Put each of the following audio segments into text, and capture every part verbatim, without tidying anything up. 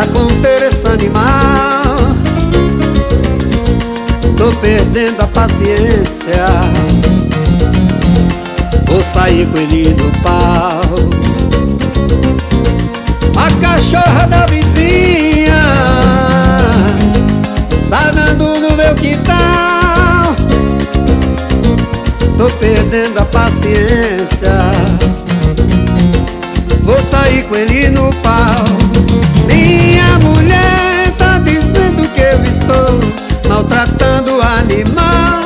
pra conter esse animal. Tô perdendo a paciência, vou sair com ele no pau. A cachorra da vizinha tá dando no meu quintal. Tô perdendo a paciência, vou sair com ele no pau. Minha mulher tá dizendo que eu estou maltratando o animal.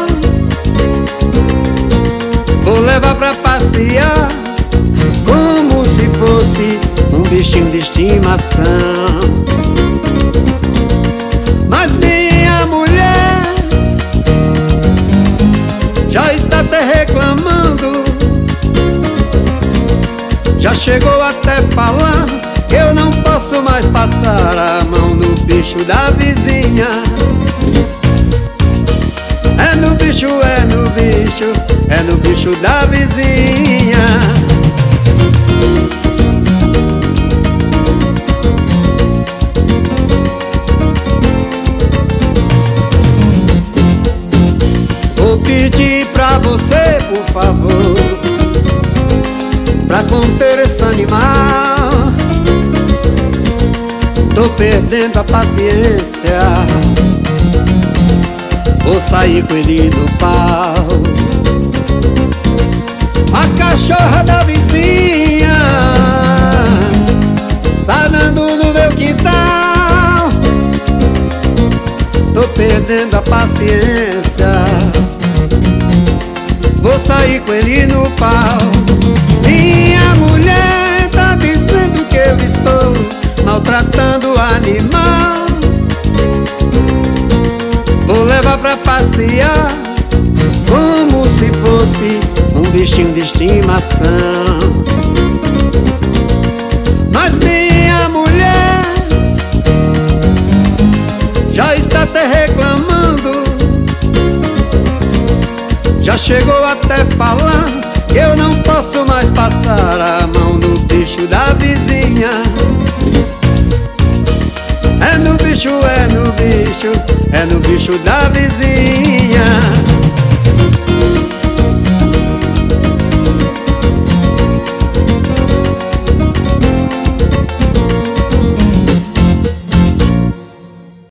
Vou levar pra passear como se fosse um bichinho de estimação. Mas minha mulher já está até reclamando, já chegou até falar que eu não posso mais passar a mão no bicho da vizinha. É no bicho, é no bicho, é no bicho da vizinha. Vou pedir pra você, por favor, pra conter esse animal. Tô perdendo a paciência, vou sair com ele no pau. A cachorra da vizinha tá dando no meu quintal. Tô perdendo a paciência, vou sair com ele no pau. Minha mulher tá dizendo que eu estou maltratando o animal. Vou levar pra passear como se fosse um bichinho de estimação. Mas minha mulher já está até reclamando, já chegou até falar que eu não posso mais passar a mão no bicho da vizinha. É no bicho, é no bicho, é no bicho da vizinha.